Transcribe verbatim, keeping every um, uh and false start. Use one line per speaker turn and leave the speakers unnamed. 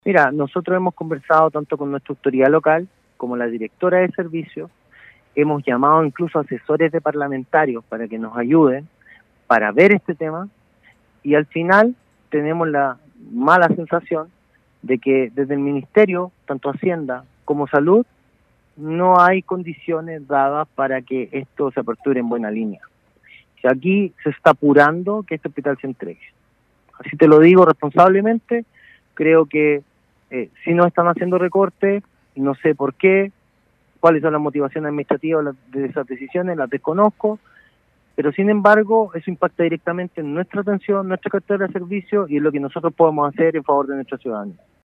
Mira, nosotros hemos conversado tanto con nuestra autoridad local como la directora de servicio, hemos llamado incluso asesores de parlamentarios para que nos ayuden para ver este tema y al final tenemos la mala sensación de que desde el Ministerio, tanto Hacienda como Salud, no hay condiciones dadas para que esto se aperture en buena línea. O sea, aquí se está apurando que este hospital se entregue. Así te lo digo responsablemente, creo que eh, si no están haciendo recortes, no sé por qué, cuáles son las motivaciones administrativas de esas decisiones, las desconozco, pero sin embargo eso impacta directamente en nuestra atención, nuestra cartera de servicios y en lo que nosotros podemos hacer en favor de nuestra ciudadanía.